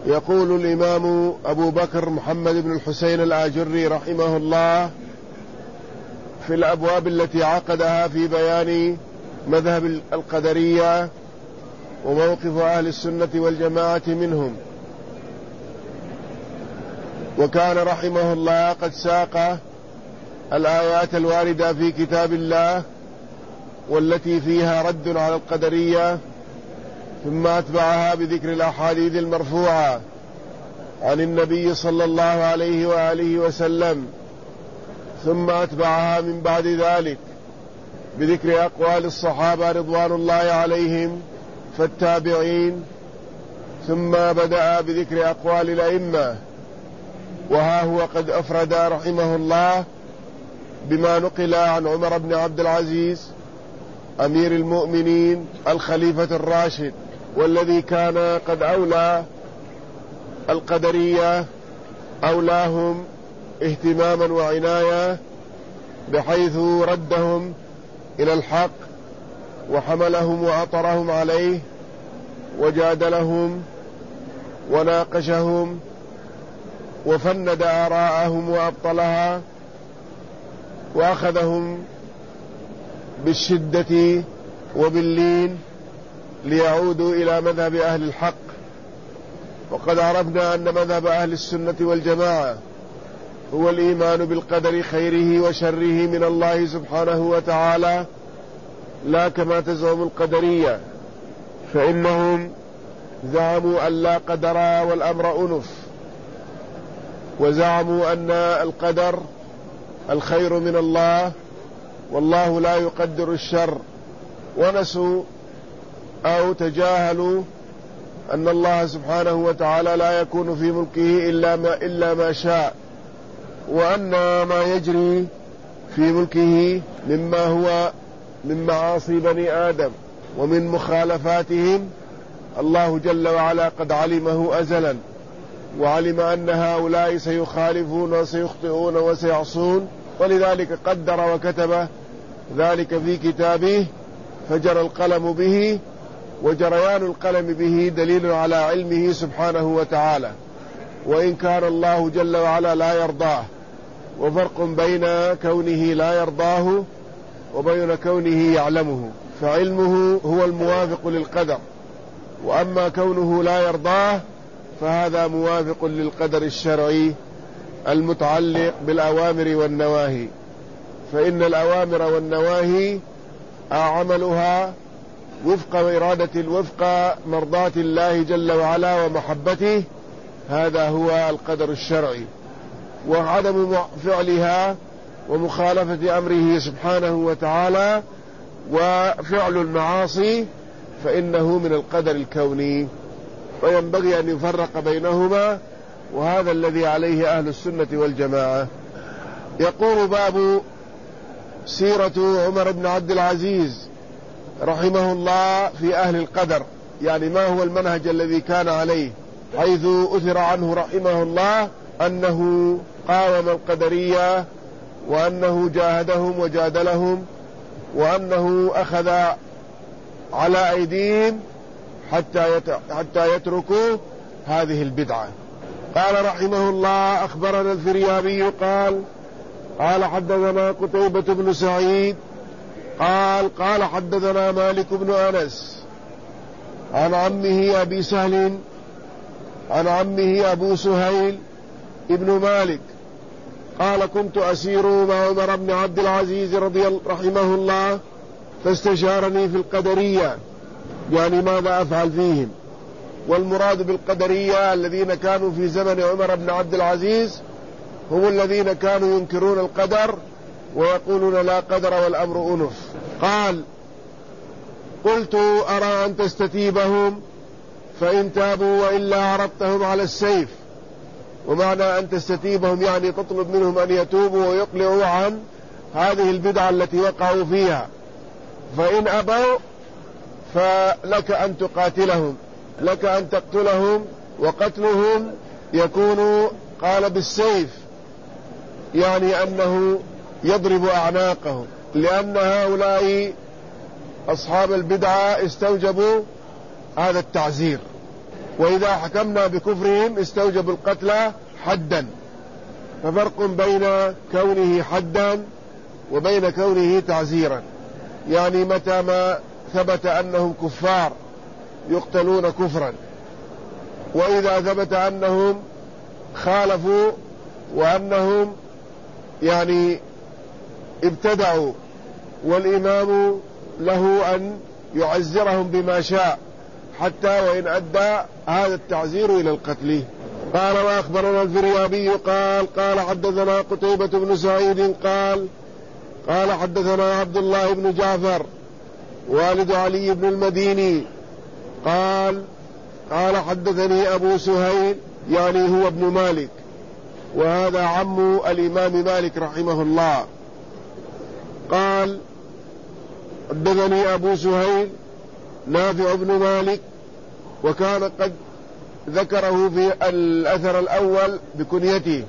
يقول الإمام أبو بكر محمد بن الحسين الآجري رحمه الله في الأبواب التي عقدها في بيان مذهب القدرية وموقف أهل السنة والجماعة منهم، وكان رحمه الله قد ساق الآيات الواردة في كتاب الله والتي فيها رد على القدرية، ثم أتبعها بذكر الأحاديث المرفوعة عن النبي صلى الله عليه وآله وسلم، ثم أتبعها من بعد ذلك بذكر أقوال الصحابة رضوان الله عليهم فالتابعين، ثم بدأ بذكر أقوال الأئمة. وها هو قد أفرد رحمه الله بما نقل عن عمر بن عبد العزيز أمير المؤمنين الخليفة الراشد، والذي كان قد أولى القدرية أولاهم اهتماما وعناية، بحيث ردهم إلى الحق وحملهم وعطرهم عليه وجادلهم وناقشهم وفند آراءهم وأبطلها، وأخذهم بالشدة وباللين ليعودوا إلى مذهب أهل الحق. وقد عرفنا أن مذهب أهل السنة والجماعة هو الإيمان بالقدر خيره وشره من الله سبحانه وتعالى، لا كما تزعم القدرية، فإنهم زعموا أن لا قدر والأمر أنف، وزعموا أن القدر الخير من الله والله لا يقدر الشر، ونسوا أو تجاهلوا أن الله سبحانه وتعالى لا يكون في ملكه إلا ما شاء، وأن ما يجري في ملكه مما هو من معاصي بني آدم ومن مخالفاتهم الله جل وعلا قد علمه أزلا، وعلم أن هؤلاء سيخالفون وسيخطئون وسيعصون، ولذلك قدر وكتب ذلك في كتابه فجرى القلم به، وجريان القلم به دليل على علمه سبحانه وتعالى، وإن كان الله جل وعلا لا يرضاه. وفرق بين كونه لا يرضاه وبين كونه يعلمه، فعلمه هو الموافق للقدر، وأما كونه لا يرضاه فهذا موافق للقدر الشرعي المتعلق بالأوامر والنواهي، فإن الأوامر والنواهي عملها وفق مرضاة الله جل وعلا ومحبته، هذا هو القدر الشرعي. وعدم فعلها ومخالفة أمره سبحانه وتعالى وفعل المعاصي فإنه من القدر الكوني، وينبغي أن يفرق بينهما، وهذا الذي عليه أهل السنة والجماعة. يقول باب سيرة عمر بن عبد العزيز رحمه الله في أهل القدر، يعني ما هو المنهج الذي كان عليه، حيث أثر عنه رحمه الله أنه قاوم القدرية، وأنه جاهدهم وجادلهم، وأنه أخذ على أيديهم حتى يتركوا هذه البدعة. قال رحمه الله: أخبرنا الفريابي قال حدثنا قتيبة بن سعيد قال حدثنا مالك بن أنس عن عمه أبي سهل عن عمه أبو سهيل ابن مالك قال: كنت أسير مع عمر بن عبد العزيز رحمه الله، فاستشارني في القدرية، يعني ماذا أفعل فيهم. والمراد بالقدرية الذين كانوا في زمن عمر بن عبد العزيز هم الذين كانوا ينكرون القدر ويقولون لا قدر والأمر أنف. قال: قلت: أرى أن تستتيبهم، فإن تابوا وإلا عرضتهم على السيف. ومعنى أن تستتيبهم يعني تطلب منهم أن يتوبوا ويقلعوا عن هذه البدعة التي وقعوا فيها، فإن أبوا فلك أن تقاتلهم، لك أن تقتلهم، وقتلهم يكون قال بالسيف، يعني أنه يضرب أعناقهم، لأن هؤلاء أصحاب البدعة استوجبوا هذا التعزير. وإذا حكمنا بكفرهم استوجب القتل حدا، ففرق بين كونه حدا وبين كونه تعزيرا. يعني متى ما ثبت أنهم كفار يقتلون كفرا، وإذا ثبت أنهم خالفوا وأنهم يعني ابتدعوا والإمام له أن يعزرهم بما شاء حتى وإن أدى هذا التعزير إلى القتل. قال وأخبرنا الفريابي قال حدثنا قتيبة بن سعيد قال حدثنا عبد الله بن جعفر والد علي بن المديني قال حدثني أبو سهيل يعني هو ابن مالك، وهذا عم الإمام مالك رحمه الله. قال حدثني أبو سهيل نافع بن مالك، وكان قد ذكره في الأثر الأول بكنيته،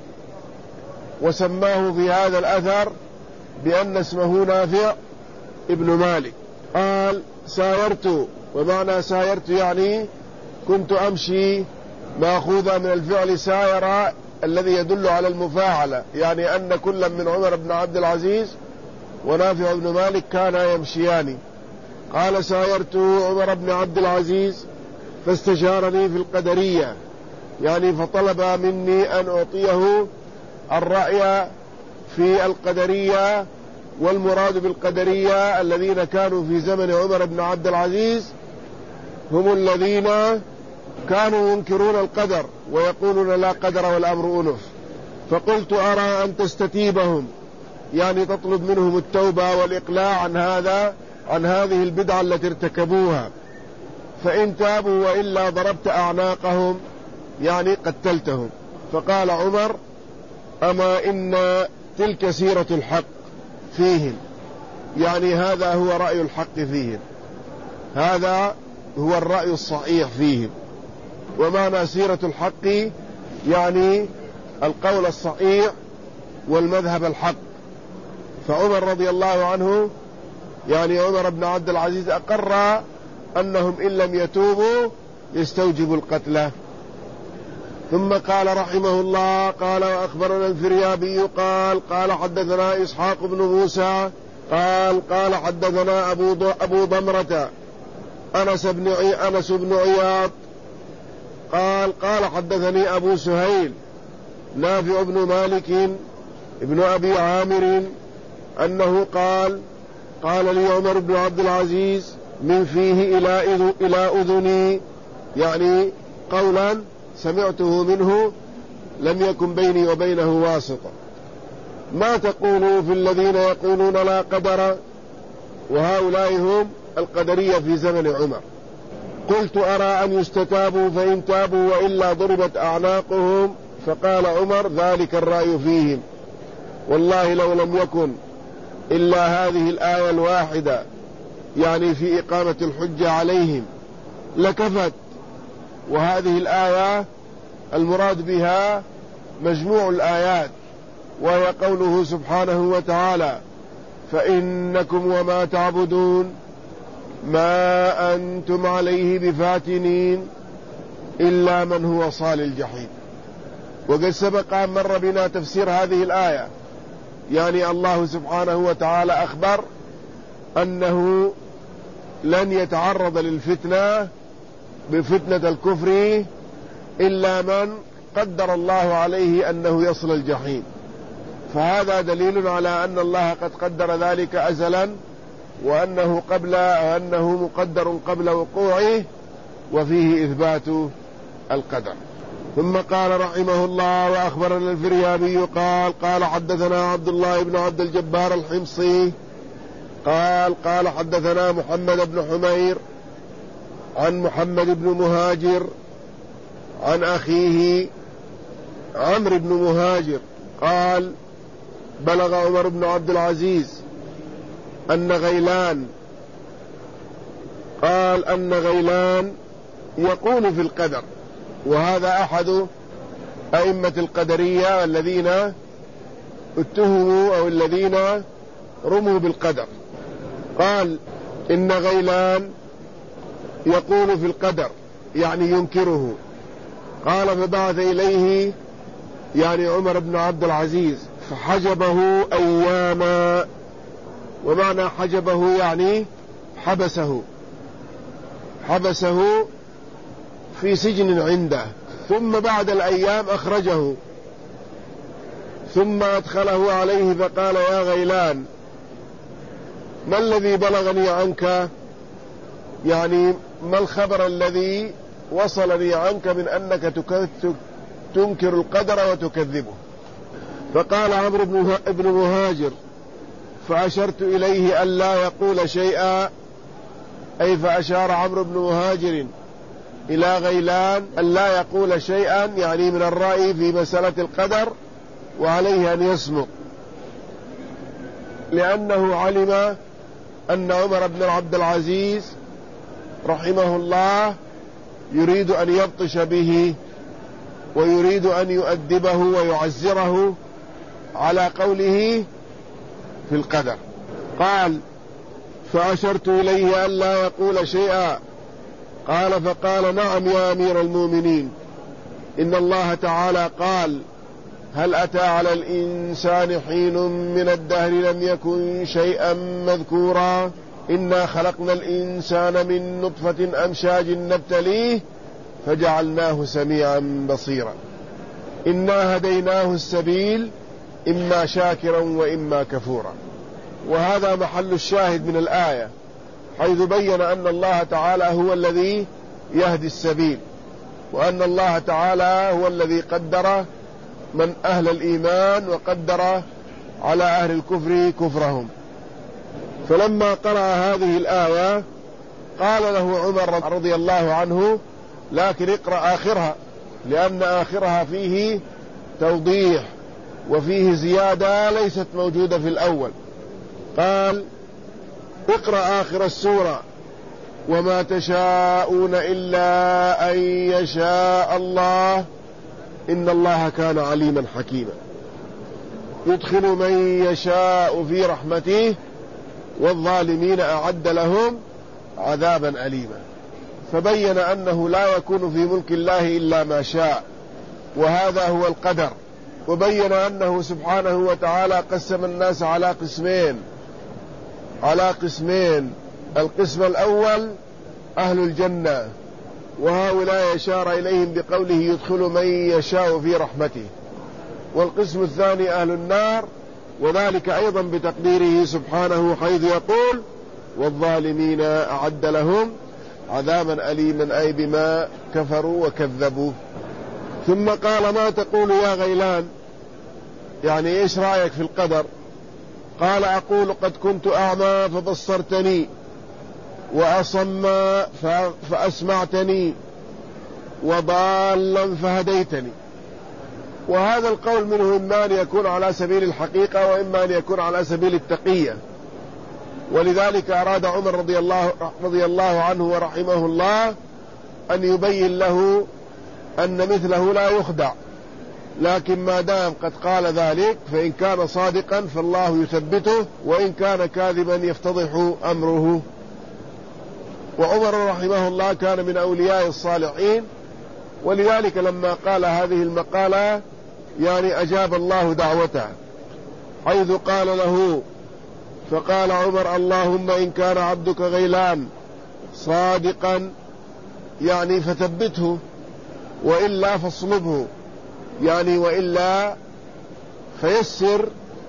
وسماه في هذا الأثر بأن اسمه نافع ابن مالك. قال سايرت، ومعنى سايرت يعني كنت أمشي، مأخوذة من الفعل ساير الذي يدل على المفاعلة، يعني أن كل من عمر بن عبد العزيز ونافع بن مالك كانا يمشيان. قال سايرت عمر بن عبد العزيز فاستشارني في القدرية، يعني فطلب مني أن أعطيه الرأي في القدرية، والمراد بالقدرية الذين كانوا في زمن عمر بن عبد العزيز هم الذين كانوا ينكرون القدر ويقولون لا قدر والأمر أنف. فقلت أرى أن تستتيبهم، يعني تطلب منهم التوبة والإقلاع عن هذه البدعة التي ارتكبوها، فإن تابوا وإلا ضربت أعناقهم، يعني قتلتهم. فقال عمر أما إن تلك سيرة الحق فيهم، يعني هذا هو رأي الحق فيهم، هذا هو الرأي الصحيح فيهم. ومعنى سيرة الحق يعني القول الصحيح والمذهب الحق. فعمر رضي الله عنه يعني عمر بن عبد العزيز أقر أنهم إن لم يتوبوا يستوجبوا القتل. ثم قال رحمه الله قال وأخبرنا الفريابي قال حدثنا إسحاق بن موسى قال حدثنا أبو ضمرة أنس بن عياض قال حدثني أبو سهيل نافع بن مالك ابن أبي عامر أنه قال لي عمر بن عبد العزيز من فيه إلى أذني، يعني قولا سمعته منه لم يكن بيني وبينه واسطة. ما تقولوا في الذين يقولون لا قدر؟ وهؤلاء هم القدرية في زمن عمر. قلت أرى أن يستتابوا، فإن تابوا وإلا ضربت أعناقهم. فقال عمر ذلك الرأي فيهم، والله لو لم يكن إلا هذه الآية الواحدة يعني في إقامة الحجة عليهم لكفت. وهذه الآية المراد بها مجموع الآيات، وهي قوله سبحانه وتعالى فإنكم وما تعبدون ما أنتم عليه بفاتنين إلا من هو صال الجحيم. وقد سبق أن مر بنا تفسير هذه الآية، يعني الله سبحانه وتعالى أخبر أنه لن يتعرض للفتنة بفتنة الكفر إلا من قدر الله عليه أنه يصل الجحيم. فهذا دليل على أن الله قد قدر ذلك أزلا، وأنه مقدر قبل وقوعه، وفيه إثبات القدر. ثم قال رحمه الله وأخبرنا الفريابي قال حدثنا عبد الله بن عبد الجبار الحمصي قال حدثنا محمد بن حمير عن محمد بن مهاجر عن أخيه عمرو بن مهاجر قال بلغ عمر بن عبد العزيز أن غيلان يقول في القدر، وهذا أحد أئمة القدرية الذين اتهموا أو الذين رموا بالقدر. قال إن غيلان يقول في القدر، يعني ينكره. قال فبعث إليه يعني عمر بن عبد العزيز فحجبه أياما. ومعنى حجبه يعني حبسه في سجن عنده، ثم بعد الأيام أخرجه، ثم أدخله عليه فقال يا غيلان ما الذي بلغني عنك، يعني ما الخبر الذي وصلني عنك من أنك تنكر القدر وتكذبه. فقال عمرو بن مهاجر فأشرت إليه ألا يقول شيئا، أي فأشار عمرو بن مهاجر إلى غيلان ألا يقول شيئا، يعني من الرأي في مسألة القدر، وعليه أن يصمت، لأنه علم أن عمر بن عبد العزيز رحمه الله يريد أن يبطش به ويريد أن يؤدبه ويعزره على قوله في القدر. قال فأشرت إليه ألا يقول شيئا. قال فقال نعم يا أمير المؤمنين، إن الله تعالى قال هل أتى على الإنسان حين من الدهر لم يكن شيئا مذكورا، إنا خلقنا الإنسان من نطفة أمشاج نبتليه فجعلناه سميعا بصيرا، إنا هديناه السبيل إما شاكرا وإما كفورا. وهذا محل الشاهد من الآية، حيث بين أن الله تعالى هو الذي يهدي السبيل، وأن الله تعالى هو الذي قدر من أهل الإيمان وقدر على أهل الكفر كفرهم. فلما قرأ هذه الآية قال له عمر رضي الله عنه لكن اقرأ آخرها، لأن آخرها فيه توضيح وفيه زيادة ليست موجودة في الأول. قال اقرأ آخر السورة وما تشاءون إلا أن يشاء الله إن الله كان عليما حكيما، يدخل من يشاء في رحمته والظالمين أعد لهم عذابا أليما. فبين أنه لا يكون في ملك الله إلا ما شاء، وهذا هو القدر. وبين أنه سبحانه وتعالى قسم الناس على قسمين، القسم الأول أهل الجنة، وهؤلاء يشار إليهم بقوله يدخل من يشاء في رحمته، والقسم الثاني أهل النار، وذلك أيضا بتقديره سبحانه حيث يقول والظالمين أعد لهم عذابا أليما، أي بما كفروا وكذبوا. ثم قال ما تقول يا غيلان، يعني إيش رأيك في القدر؟ قال أقول قد كنت أعمى فبصرتني، وأصم فأسمعتني، وضالا فهديتني. وهذا القول منه إما أن يكون على سبيل الحقيقة وإما أن يكون على سبيل التقية، ولذلك أراد عمر رضي الله عنه ورحمه الله أن يبين له أن مثله لا يخدع، لكن ما دام قد قال ذلك فإن كان صادقا فالله يثبته، وإن كان كاذبا يفتضح أمره. وعمر رحمه الله كان من أولياء الصالحين، ولذلك لما قال هذه المقالة يعني أجاب الله دعوته، حيث قال له فقال عمر اللهم إن كان عبدك غيلان صادقا يعني فثبته، وإلا فاصلبه، يعني وإلا فيسر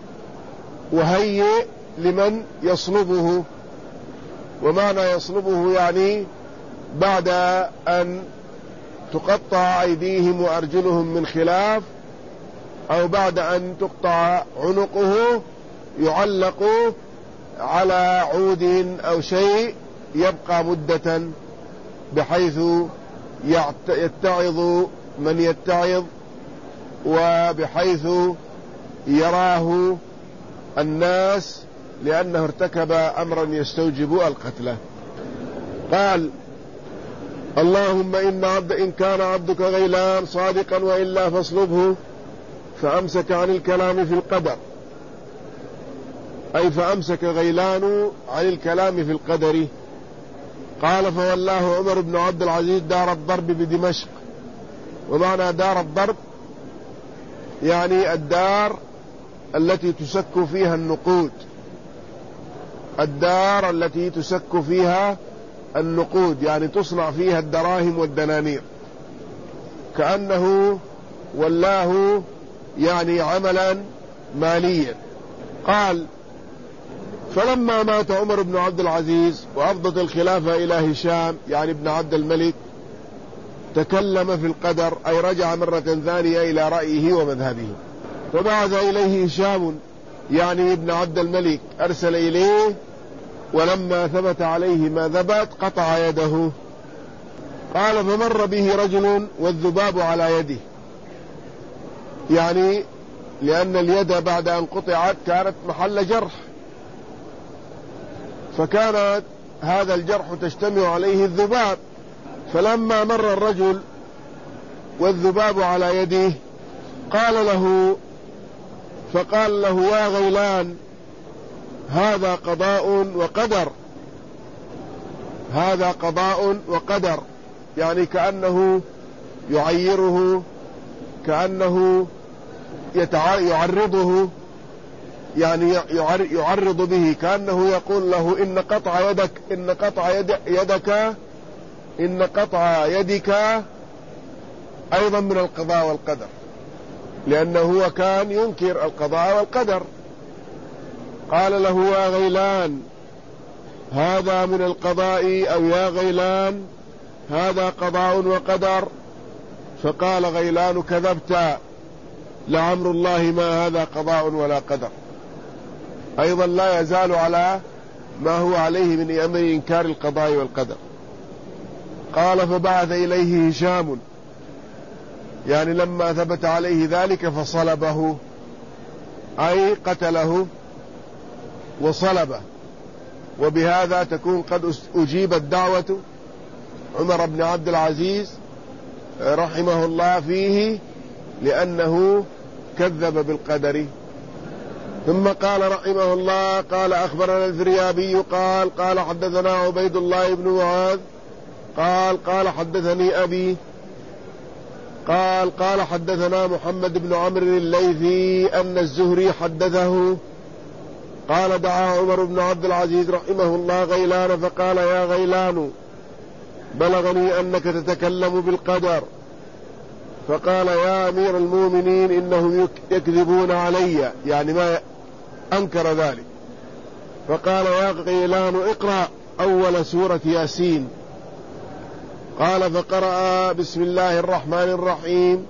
وهيئ لمن يصلبه. ومعنى يصلبه يعني بعد أن تقطع أيديهم وأرجلهم من خلاف، أو بعد أن تقطع عنقه يعلق على عود أو شيء يبقى مدة، بحيث يتعظ من يتعظ، وبحيث يراه الناس، لأنه ارتكب أمرا يستوجب القتل. قال اللهم إن كان عبدك غيلان صادقا وإلا فاصلبه، فأمسك عن الكلام في القدر، أي فأمسك غيلان عن الكلام في القدر، قال فولاه عمر بن عبد العزيز دار الضرب بدمشق. ومعنى دار الضرب يعني الدار التي تسك فيها النقود، الدار التي تسك فيها النقود، يعني تصنع فيها الدراهم والدنانير، كأنه ولاه يعني عملا ماليا. قال فلما مات عمر بن عبد العزيز وأفضت الخلافة إلى هشام يعني ابن عبد الملك تكلم في القدر، أي رجع مرة ثانية إلى رأيه ومذهبه. فبعث إليه هشام يعني ابن عبد الملك، أرسل إليه، ولما ثبت عليه ما ثبت قطع يده. قال فمر به رجل والذباب على يده، يعني لأن اليد بعد أن قطعت كانت محل جرح، فكانت هذا الجرح تجتمع عليه الذباب. فلما مر الرجل والذباب على يده فقال له يا غيلان هذا قضاء وقدر، هذا قضاء وقدر، يعني كأنه يعيره، كأنه يعرضه، يعني يعرض به، كأنه يقول له إن قطع يدك، إن قطع يدك أيضا من القضاء والقدر، لأنه هو كان ينكر القضاء والقدر. قال له يا غيلان هذا من القضاء، أو يا غيلان هذا قضاء وقدر. فقال غيلان كذبت، لعمر الله ما هذا قضاء ولا قدر. أيضا لا يزال على ما هو عليه من أمر إنكار القضاء والقدر. قال فبعث إليه هشام، يعني لما ثبت عليه ذلك فصلبه، أي قتله وصلبه. وبهذا تكون قد أجيبت دعوة عمر بن عبد العزيز رحمه الله فيه، لأنه كذب بالقدر. ثم قال رحمه الله قال أخبرنا الفريابي قال حدثنا عبيد الله بن معاذ قال حدثني أبي قال حدثنا محمد بن عمرو الليثي أن الزهري حدثه قال دعا عمر بن عبد العزيز رحمه الله غيلان فقال يا غيلان بلغني أنك تتكلم بالقدر. فقال يا أمير المؤمنين إنهم يكذبون علي، يعني ما أنكر ذلك. فقال يا غيلان اقرأ أول سورة ياسين. قال فقرأ بسم الله الرحمن الرحيم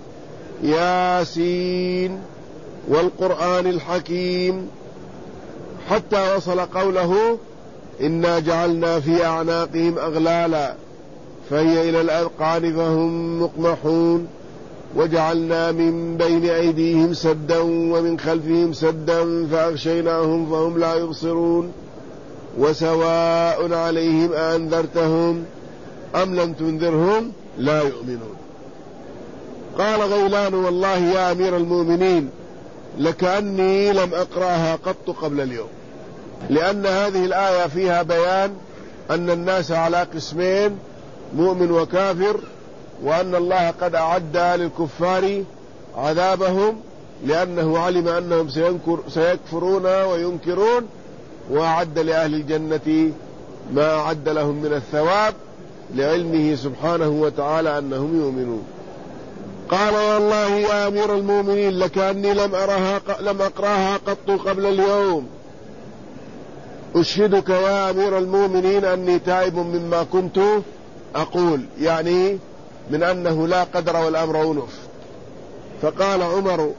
ياسين والقرآن الحكيم حتى وصل قوله إنا جعلنا في أعناقهم أغلالا فهي إلى الأذقان فهم مقمحون وجعلنا من بين أيديهم سدا ومن خلفهم سدا فأغشيناهم فهم لا يبصرون وسواء عليهم أأنذرتهم أم لم تنذرهم لا يؤمنون. قال غيلان والله يا أمير المؤمنين لكأني لم أقرأها قط قبل اليوم، لأن هذه الآية فيها بيان أن الناس على قسمين، مؤمن وكافر، وأن الله قد أعد للكفار عذابهم لأنه علم أنهم سيكفرون وينكرون، وأعد لأهل الجنة ما أعد لهم من الثواب لعلمه سبحانه وتعالى أنهم يؤمنون. قال والله يا أمير المؤمنين لكأني لم أقرأها قط قبل اليوم. أشهدك يا أمير المؤمنين أني تائب مما كنت أقول، يعني من أنه لا قدر والأمر أنف. فقال عمر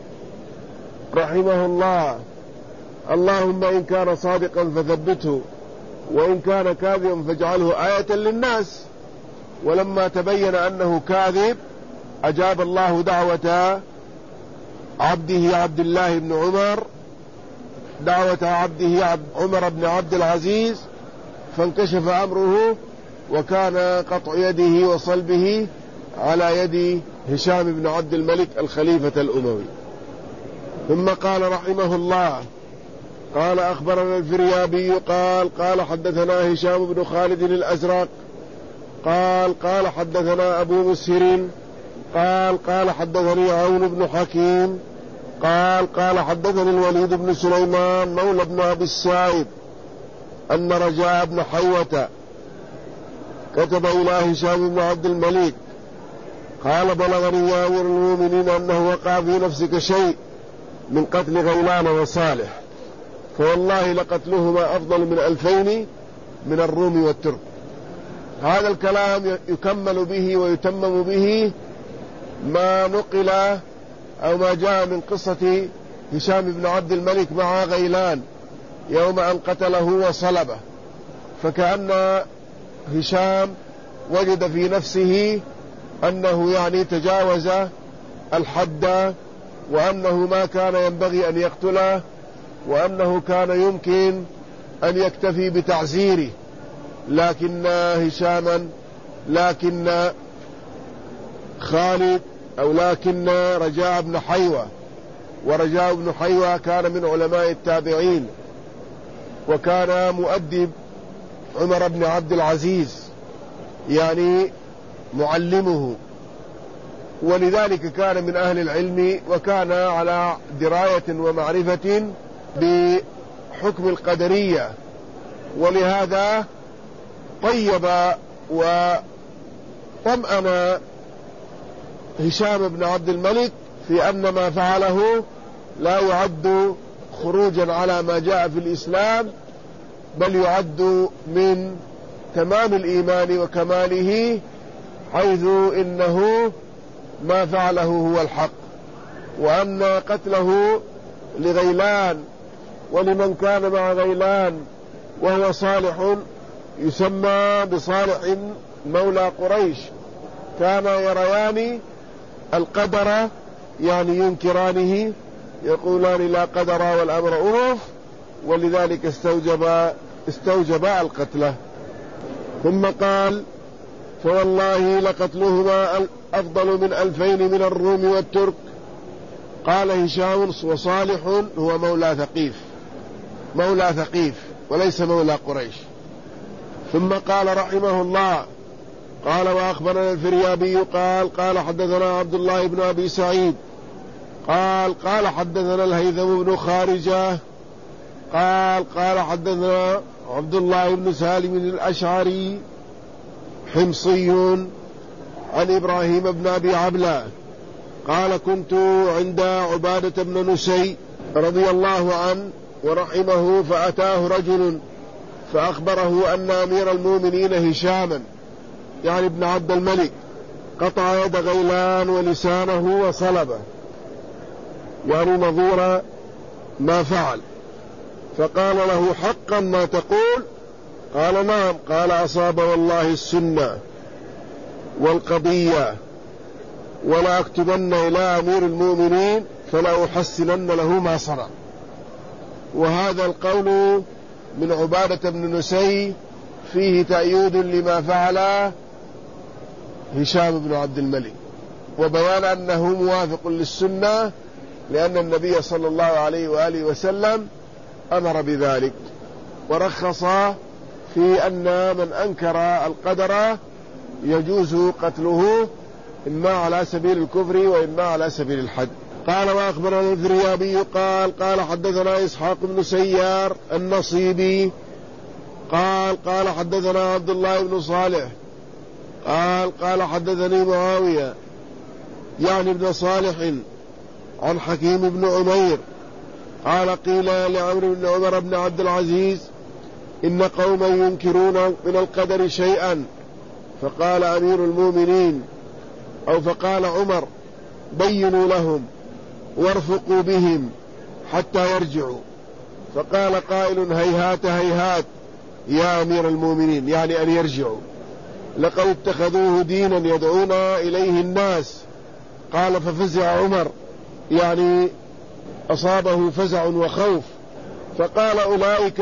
رحمه الله اللهم إن كان صادقا فثبته وإن كان كاذبا فاجعله آية للناس. ولما تبين أنه كاذب أجاب الله دعوة عبده عبد الله بن عمر، دعوة عبده عمر بن عبد العزيز، فانكشف أمره وكان قطع يده وصلبه على يد هشام بن عبد الملك الخليفة الأموي. ثم قال رحمه الله قال أخبرنا الفريابي قال حدثنا هشام بن خالد الأزرق قال حدثنا أبو مسهر قال حدثني عون بن حكيم قال حدثني الوليد بن سليمان مولى بن أبي السائب أن رجاء بن حيوة كتب إلى هشام بن عبد الملك قال بلغني يا أمير المؤمنين أنه وقع في نفسك شيء من قتل غيلان وصالح، فوالله لقتلهما أفضل من 2000 من الروم والترك. هذا الكلام يكمل به ويتمم به ما نقل أو ما جاء من قصة هشام بن عبد الملك مع غيلان يوم أن قتله وصلبه، فكأن هشام وجد في نفسه أنه يعني تجاوز الحد، وأنه ما كان ينبغي أن يقتله، وأنه كان يمكن أن يكتفي بتعزيره، لكن خالد أو لكن رجاء بن حيوة، ورجاء بن حيوة كان من علماء التابعين، وكان مؤدب عمر بن عبد العزيز يعني معلمه، ولذلك كان من أهل العلم، وكان على دراية ومعرفة بحكم القدرية، ولهذا طيب وطمأن هشام بن عبد الملك في أن ما فعله لا يعد خروجا على ما جاء في الإسلام، بل يعد من تمام الإيمان وكماله، حيث إنه ما فعله هو الحق، وأن قتله لغيلان ولمن كان مع غيلان وهو صالح يسمى بصالح مولى قريش، كان يريان القدر يعني ينكرانه، يقولان لا قدر والأمر أنوف، ولذلك استوجب القتله. ثم قال فوالله لقتلهما أفضل من 2000 من الروم والترك. قال هشام وصالح هو مولى ثقيف وليس مولى قريش. ثم قال رحمه الله قال وأخبرنا الفريابي قال حدثنا عبد الله بن أبي سعيد قال حدثنا الهيثم بن خارجة قال حدثنا عبد الله بن سالم الأشعري حمصي عن إبراهيم بن أبي عبلة قال كنت عند عبادة بن نسي رضي الله عنه ورحمه، فأتاه رجل فأخبره أن أمير المؤمنين هشاما يعني ابن عبد الملك قطع يد غيلان ولسانه وصلبه، يعني نظير ما فعل. فقال له حقا ما تقول؟ قال نعم. قال أصاب والله السنة والقضية، ولا أكتبن إلى أمير المؤمنين فلا أحسنن له ما صنع. وهذا القول من عبادة بن نسي فيه تأييد لما فعل هشام بن عبد الملك، وبيان أنه موافق للسنة، لأن النبي صلى الله عليه وآله وسلم أمر بذلك، ورخص في أن من أنكر القدر يجوز قتله إما على سبيل الكفر وإما على سبيل الحد. قال وأخبرنا الفريابي قال حدثنا إسحاق بن سيار النصيبي قال حدثنا عبد الله بن صالح قال حدثني معاوية يعني ابن صالح عن حكيم بن عمير قال قيل لعمرو بن عمر بن عبد العزيز إن قوما ينكرون من القدر شيئا، فقال أمير المؤمنين أو فقال عمر بينوا لهم وارفقوا بهم حتى يرجعوا. فقال قائل هيهات هيهات يا أمير المؤمنين، يعني أن يرجعوا، لقد اتخذوه دينا يدعون إليه الناس. قال ففزع عمر، يعني أصابه فزع وخوف، فقال أولئك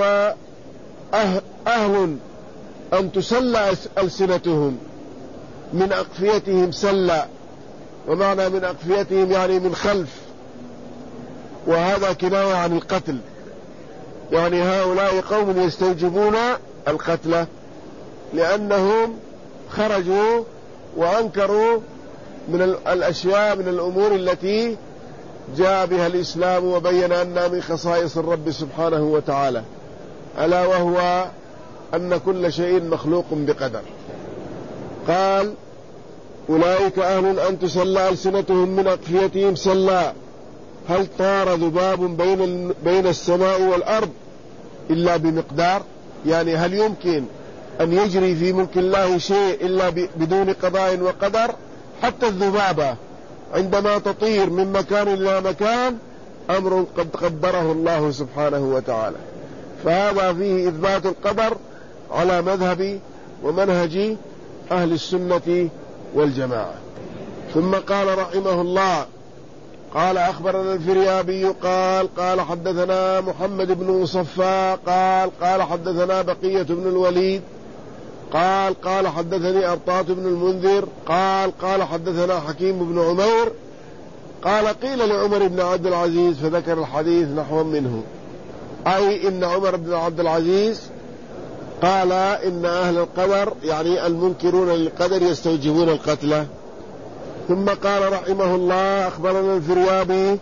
أهل أن تسلى ألسنتهم، من أقفيتهم سلى، ومعنى من أقفيتهم يعني من خلف، وهذا كناية عن القتل، يعني هؤلاء قوم يستوجبون القتل، لأنهم خرجوا وأنكروا من الأشياء من الأمور التي جاء بها الإسلام وبين أنها من خصائص الرب سبحانه وتعالى، ألا وهو أن كل شيء مخلوق بقدر. قال: أولئك أهل أن تسلى ألسنتهم من أقفيتهم سلا، هل طار ذباب بين السماء والأرض إلا بمقدار؟ يعني هل يمكن أن يجري في ملك الله شيء إلا بدون قضاء وقدر؟ حتى الذبابة عندما تطير من مكان إلى مكان أمر قد قدره الله سبحانه وتعالى. فهذا فيه إثبات القدر على مذهب ومنهج أهل السنة والجماعة. ثم قال رحمه الله: قال: أخبرنا الفريابي قال حدثنا محمد بن مصفى قال حدثنا بقية بن الوليد قال حدثني أرطاة بن المنذر قال حدثنا حكيم بن عمير قال: قيل لعمر بن عبد العزيز، فذكر الحديث نحو منه، أي إن عمر بن عبد العزيز قال إن أهل القدر يعني المنكرون للقدر يستوجبون القتل. ثم قال رحمه الله: أخبرنا الفريابي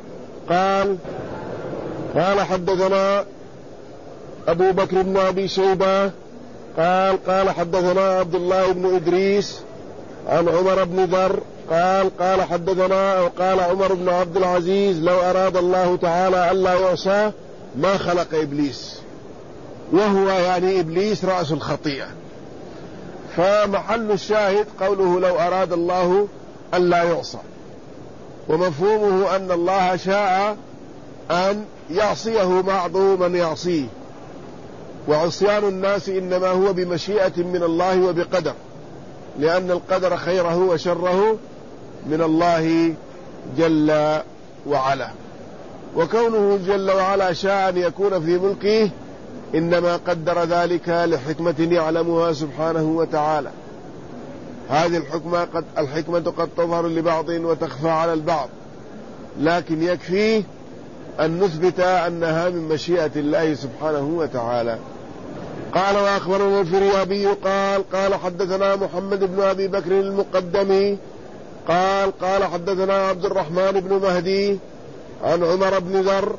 قال حدثنا أبو بكر بن أبي شيبة قال حدثنا عبد الله بن إدريس عن عمر بن ذر قال حدثنا وقال عمر بن عبد العزيز: لو أراد الله تعالى ألا يعصى ما خلق إبليس، وهو يعني إبليس رأس الخطيئة. فمحل الشاهد قوله لو أراد الله ألا يعصى، ومفهومه أن الله شاء أن يعصيه بعض من يعصيه، وعصيان الناس إنما هو بمشيئة من الله وبقدر، لأن القدر خيره وشره من الله جل وعلا. وكونه جل وعلا شاء أن يكون في ملكه إنما قدر ذلك لحكمة يعلمها سبحانه وتعالى. هذه الحكمة قد تظهر لبعض وتخفى على البعض، لكن يكفي أن نثبت أنها من مشيئة الله سبحانه وتعالى. قال: وأخبرنا الفريابي قال حدثنا محمد بن أبي بكر المقدمي قال حدثنا عبد الرحمن بن مهدي عن عمر بن ذر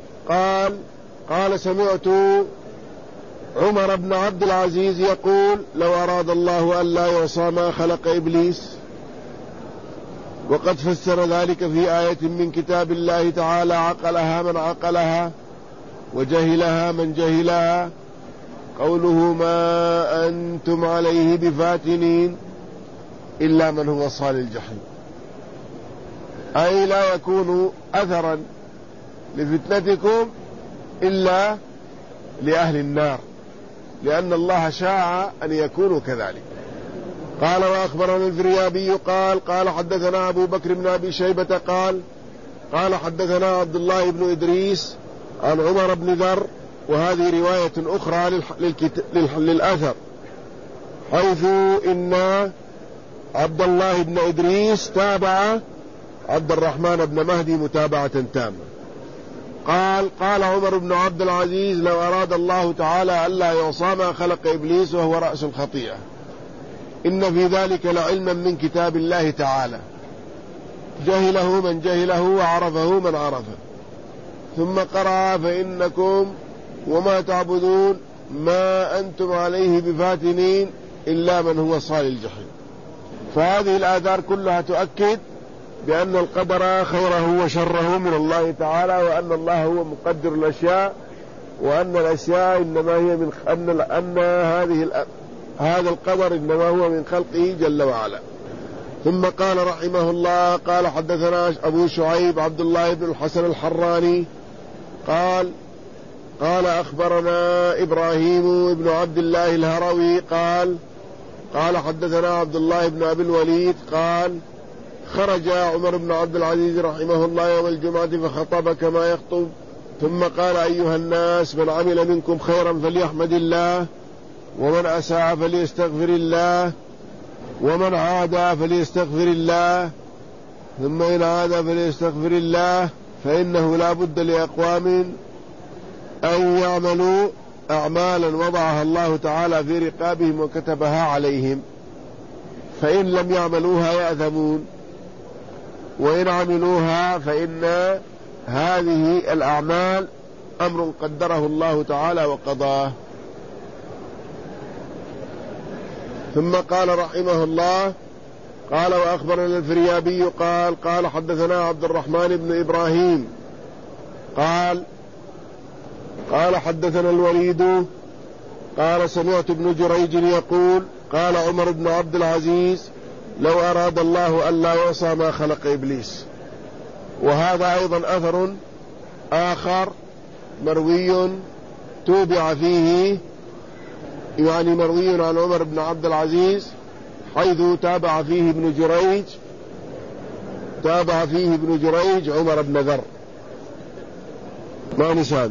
قال سمعت عمر بن عبد العزيز يقول: لو أراد الله ألا يعصى ما خلق إبليس. وقد فسر ذلك في آية من كتاب الله تعالى: عقلها من عقلها وجهلها من جهلها، قوله: ما أنتم عليه بفاتنين إلا من هو صال الجحيم، أي لا يكون أثرا لفتنتكم إلا لأهل النار، لأن الله شاء أن يكونوا كذلك. قال: وأخبرنا الفريابي قال حدثنا أبو بكر بن أبي شيبة قال حدثنا عبد الله بن إدريس عن عمر بن ذر، وهذه رواية أخرى للأثر، حيث إن عبد الله بن إدريس تابع عبد الرحمن بن مهدي متابعة تامة. قال عمر بن عبد العزيز: لو أراد الله تعالى ألا يعصى ما خلق إبليس وهو رأس الخطيئة، إن في ذلك لعلما من كتاب الله تعالى، جهله من جهله وعرفه من عرفه. ثم قرأ: فإنكم وما تعبدون ما أنتم عليه بفاتنين إلا من هو صال الجحيم. فهذه الآثار كلها تؤكد بأن القدر خيره وشره من الله تعالى، وأن الله هو مقدر الأشياء، وأن الأشياء إنما هي من هذا القدر إنما هو من خلقه جل وعلا. ثم قال رحمه الله: قال حدثنا أبو شعيب عبد الله بن الحسن الحراني قال أخبرنا إبراهيم بن عبد الله الهروي قال حدثنا عبد الله بن أبي الوليد خرج عمر بن عبد العزيز رحمه الله يوم الجمعة فخطب كما يخطب، ثم قال: أيها الناس، من عمل منكم خيرا فليحمد الله، ومن أساء فليستغفر الله، ومن عاد فليستغفر الله، ثم إن عاد فليستغفر الله، فإنه لا بد لأقوام أن يعملوا أعمالا وضعها الله تعالى في رقابهم وكتبها عليهم، فإن لم يعملوها يأثمون، وإن عملوها فإن هذه الأعمال أمر قدره الله تعالى وقضاه. ثم قال رحمه الله: قال وأخبرنا الفريابي قال حدثنا عبد الرحمن بن إبراهيم قال حدثنا الوليد قال سمعت ابن جريج يقول قال عمر بن عبد العزيز: لو أراد الله ألا يعصى ما خلق إبليس. وهذا أيضا أثر آخر مروي توبع فيه، يعني مروي عن عمر بن عبد العزيز، حيث تابع فيه ابن جريج عمر بن ذر. ما نسابه.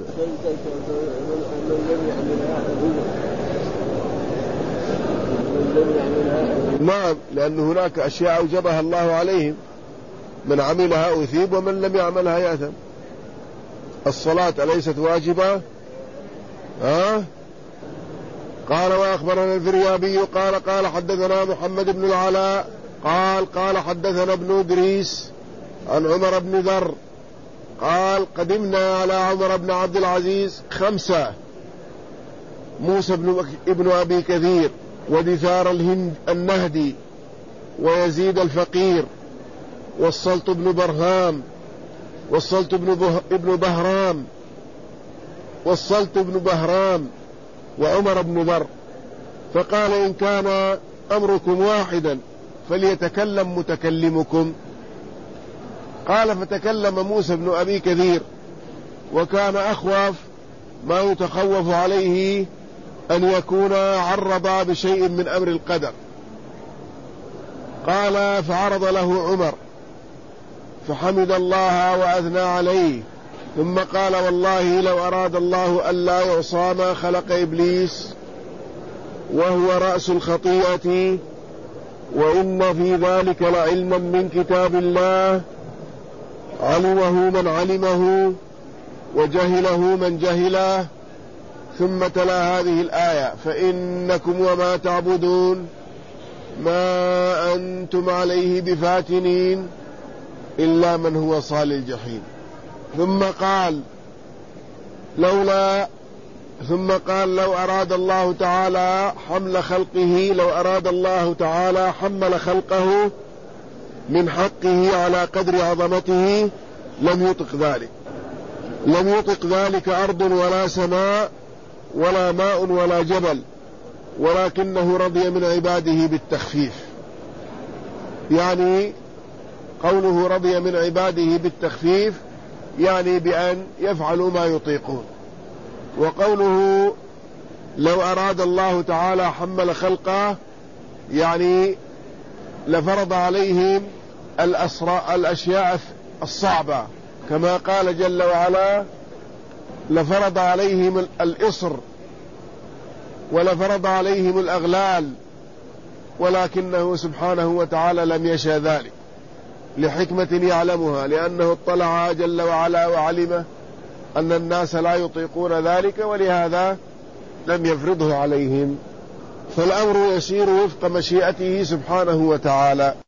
نعم، لأن هناك أشياء أوجبها الله عليهم، من عملها أثيب ومن لم يعملها يأثم. الصلاة أليست واجبة؟ قال وأخبرنا الفريابي قال حدثنا محمد بن العلاء قال حدثنا ابن إدريس عن عمر بن ذر قال قدمنا على عمر بن عبد العزيز 5: موسى ابن أبي كثير، ودثار النهدي، ويزيد الفقير، والسلط بن بهرام وعمر بن ذر، فقال: إن كان أمركم واحدا فليتكلم متكلمكم. قال: فتكلم موسى بن أبي كثير، وكان أخوف ما يتخوف عليه أن يكون عرض بشيء من أمر القدر. قال: فعرض له عمر فحمد الله وأثنى عليه، ثم قال: والله لو أراد الله ألا يعصى ما خلق إبليس، وهو رأس الخطيئة، وإن في ذلك لعلما من كتاب الله علمه من علمه وجهله من جهله. ثم تلا هذه الآية: فإنكم وما تعبدون ما أنتم عليه بفاتنين إلا من هو صال الجحيم. ثم قال: لو أراد الله تعالى حمل خلقه من حقه على قدر عظمته لم يطق ذلك أرض ولا سماء ولا ماء ولا جبل، ولكنه رضي من عباده بالتخفيف. يعني قوله رضي من عباده بالتخفيف يعني بأن يفعلوا ما يطيقون. وقوله لو أراد الله تعالى حمل خلقه يعني لفرض عليهم الأشياء الصعبة، كما قال جل وعلا: لفرض عليهم الإصر ولفرض عليهم الأغلال، ولكنه سبحانه وتعالى لم يشاء ذلك لحكمة يعلمها، لأنه اطلع جل وعلا وعلم أن الناس لا يطيقون ذلك، ولهذا لم يفرضه عليهم. فالأمر يسير وفق مشيئته سبحانه وتعالى.